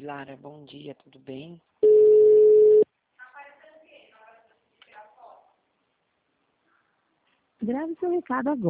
Lara, bom dia, tudo bem? Grave seu recado agora.